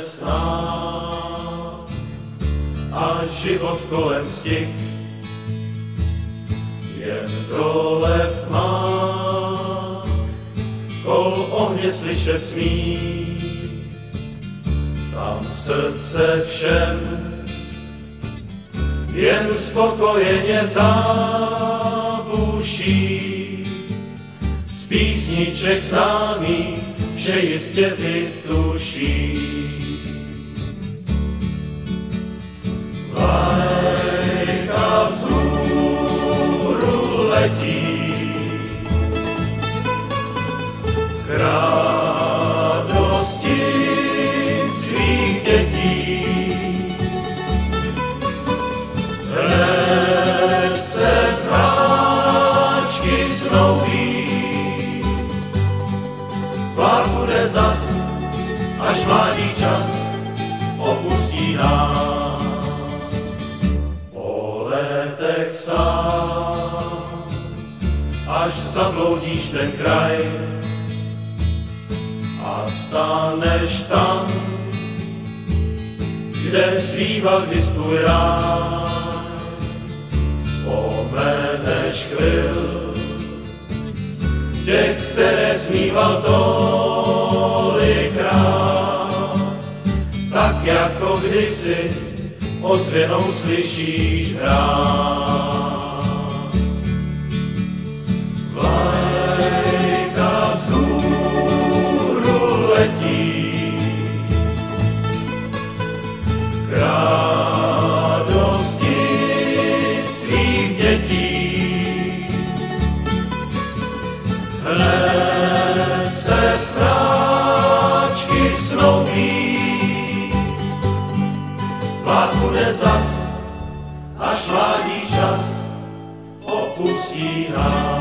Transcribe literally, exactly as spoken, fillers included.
sná a život kolem stih, jen dole v tmách kol ohně slyšet smí. Tam srdce všem jen spokojeně zabuší, z písniček známých vše jistě vytuší. Vlajka vzhůru letí k radosti svých dětí. Hned se z háčky snoubí, pár bude zas, až mládí čas opustí nás. Po letech sám, až zabloudíš ten kraj a staneš tam, kde býval kdys tvůj ráj. Vzpomeneš chvil těch, které smíval tolikrát, tak jako kdysi ozvěnou slyšíš hrát. Vlajka vzhůru letí k radosti svých dětí. Hned se stráčky snoubí, pár bude zas, až mládí čas opustí nás.